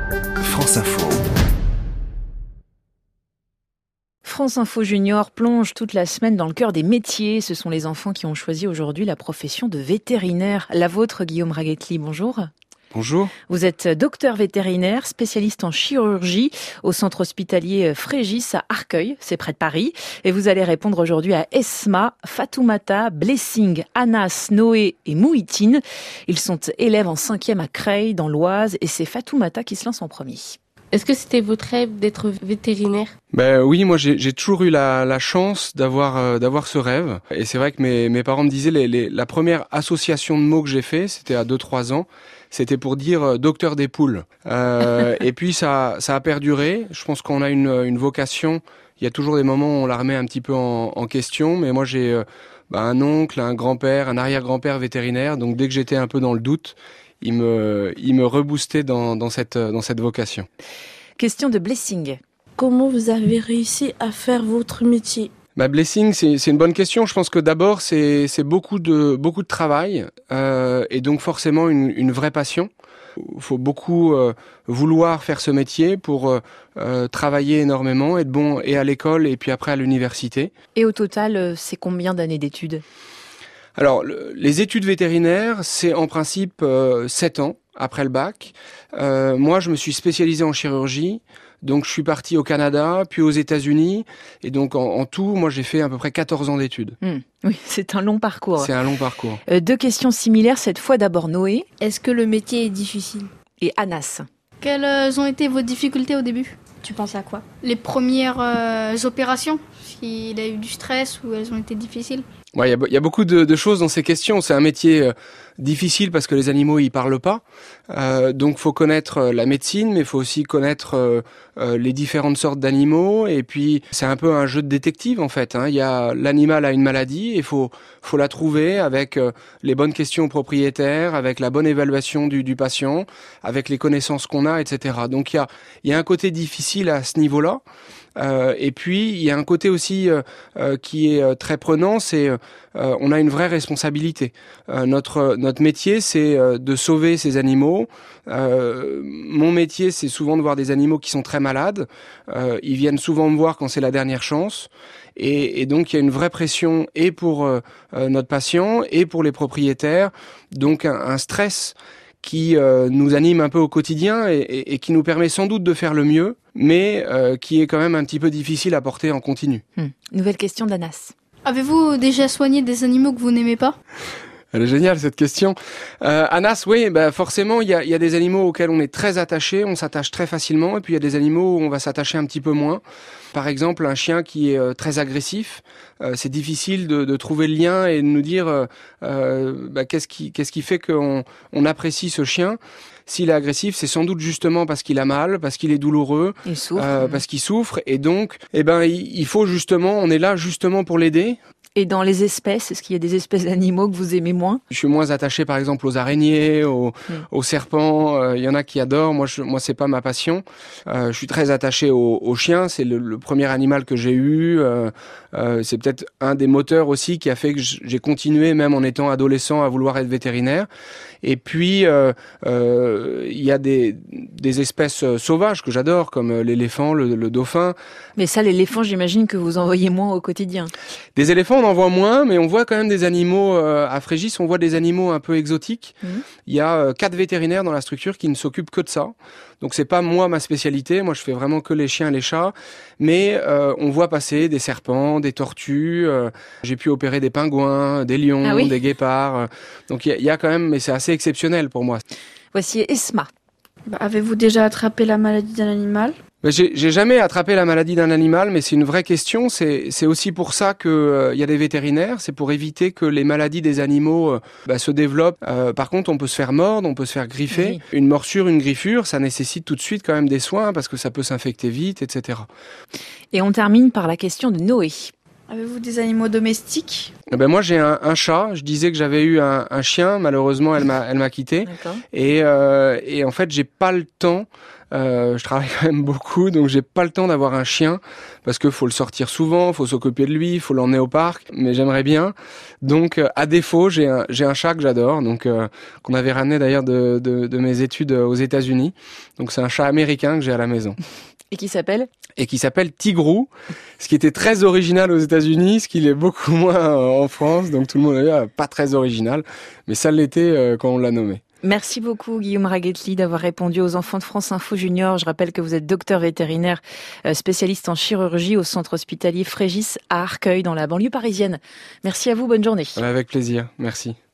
France Info. France Info Junior plonge toute la semaine dans le cœur des métiers. Ce sont les enfants qui ont choisi aujourd'hui la profession de vétérinaire. La vôtre, Guillaume Raguetli, bonjour. Bonjour. Vous êtes docteur vétérinaire, spécialiste en chirurgie au centre hospitalier Frégis à Arcueil, c'est près de Paris. Et vous allez répondre aujourd'hui à Esma, Fatoumata, Blessing, Anas, Noé et Mouhitine. Ils sont élèves en 5e à Creil, dans l'Oise, et c'est Fatoumata qui se lance en premier. Est-ce que c'était votre rêve d'être vétérinaire ? Oui, moi j'ai toujours eu la chance d'avoir ce rêve. Et c'est vrai que mes parents me disaient la première association de mots que j'ai fait, c'était à 2-3 ans. C'était pour dire docteur des poules. Et puis ça a perduré. Je pense qu'on a une vocation. Il y a toujours des moments où on la remet un petit peu en question. Mais moi j'ai un oncle, un grand-père, un arrière-grand-père vétérinaire. Donc dès que j'étais un peu dans le doute, il me reboostait dans cette vocation. Question de Blessing. Comment vous avez réussi à faire votre métier ? Blessing, c'est une bonne question. Je pense que d'abord c'est beaucoup de travail et donc forcément une vraie passion. Il faut beaucoup vouloir faire ce métier pour travailler énormément, être bon et à l'école et puis après à l'université. Et au total, c'est combien d'années d'études ? Alors, les études vétérinaires, c'est en principe 7 ans après le bac. Moi, je me suis spécialisé en chirurgie. Donc, je suis parti au Canada, puis aux États-Unis. Et donc, en tout, moi, j'ai fait à peu près 14 ans d'études. Oui, c'est un long parcours. C'est un long parcours. 2 questions similaires, cette fois d'abord Noé. Est-ce que le métier est difficile ? Et Anas. Quelles ont été vos difficultés au début ? Tu penses à quoi ? Les premières opérations, s'il a eu du stress ou elles ont été difficiles ? Ouais, il y a beaucoup de choses dans ces questions. C'est un métier difficile parce que les animaux ils parlent pas. Donc faut connaître la médecine, mais il faut aussi connaître les différentes sortes d'animaux. Et puis c'est un peu un jeu de détective en fait. Il y a l'animal a une maladie et faut la trouver avec les bonnes questions au propriétaire, avec la bonne évaluation du patient, avec les connaissances qu'on a, etc. Donc il y a un côté difficile à ce niveau-là. Et puis il y a un côté aussi qui est très prenant, c'est on a une vraie responsabilité. Notre métier, c'est de sauver ces animaux. Mon métier, c'est souvent de voir des animaux qui sont très malades. Ils viennent souvent me voir quand c'est la dernière chance. Et donc il y a une vraie pression et pour notre patient et pour les propriétaires. Donc un stress qui nous anime un peu au quotidien et qui nous permet sans doute de faire le mieux, mais qui est quand même un petit peu difficile à porter en continu. Nouvelle question d'Anas. Avez-vous déjà soigné des animaux que vous n'aimez pas ? Elle est géniale cette question. Anas, oui, forcément, il y a des animaux auxquels on est très attaché, on s'attache très facilement, et puis il y a des animaux où on va s'attacher un petit peu moins. Par exemple, un chien qui est très agressif, c'est difficile de trouver le lien et de nous dire qu'est-ce qui fait qu'on apprécie ce chien. S'il est agressif, c'est sans doute justement parce qu'il a mal, parce qu'il est douloureux, il souffre, parce qu'il souffre, et donc, il faut justement, on est là justement pour l'aider. Et dans les espèces, est-ce qu'il y a des espèces d'animaux que vous aimez moins ? Je suis moins attaché par exemple aux araignées, aux serpents, il y en a qui adorent, moi c'est pas ma passion. Je suis très attaché aux chiens, c'est le premier animal que j'ai eu, c'est peut-être un des moteurs aussi qui a fait que j'ai continué même en étant adolescent à vouloir être vétérinaire. Et puis il y a des espèces sauvages que j'adore comme l'éléphant, le dauphin. Mais ça, l'éléphant, j'imagine que vous en voyez moins au quotidien. Des éléphants, on en voit moins, mais on voit quand même des animaux à Frégis, on voit des animaux un peu exotiques. Il y a 4 vétérinaires dans la structure qui ne s'occupent que de ça. Donc c'est pas moi ma spécialité, moi je fais vraiment que les chiens et les chats, mais on voit passer des serpents, des tortues, j'ai pu opérer des pingouins, des lions, des guépards. Donc il y a quand même, mais c'est assez exceptionnel pour moi. Voici Esma. Avez-vous déjà attrapé la maladie d'un animal ? J'ai jamais attrapé la maladie d'un animal, mais c'est une vraie question. C'est aussi pour ça que y a des vétérinaires. C'est pour éviter que les maladies des animaux se développent. Par contre, on peut se faire mordre, on peut se faire griffer. Oui. Une morsure, une griffure, ça nécessite tout de suite quand même des soins parce que ça peut s'infecter vite, etc. Et on termine par la question de Noé. Avez-vous des animaux domestiques ? Moi j'ai un chat. Je disais que j'avais eu un chien. Malheureusement elle m'a quitté. Et en fait j'ai pas le temps Je travaille quand même beaucoup, donc j'ai pas le temps d'avoir un chien parce que faut le sortir souvent, faut s'occuper de lui, faut l'emmener au parc. Mais j'aimerais bien. Donc, à défaut, j'ai un chat que j'adore, donc qu'on avait ramené d'ailleurs de mes études aux États-Unis. Donc, c'est un chat américain que j'ai à la maison. Et qui s'appelle ? Et qui s'appelle Tigrou, ce qui était très original aux États-Unis, ce qui l'est beaucoup moins en France. Donc, tout le monde a dit pas très original, mais ça l'était quand on l'a nommé. Merci beaucoup Guillaume Raguetli d'avoir répondu aux enfants de France Info Junior. Je rappelle que vous êtes docteur vétérinaire spécialiste en chirurgie au centre hospitalier Frégis à Arcueil dans la banlieue parisienne. Merci à vous, bonne journée. Avec plaisir, merci.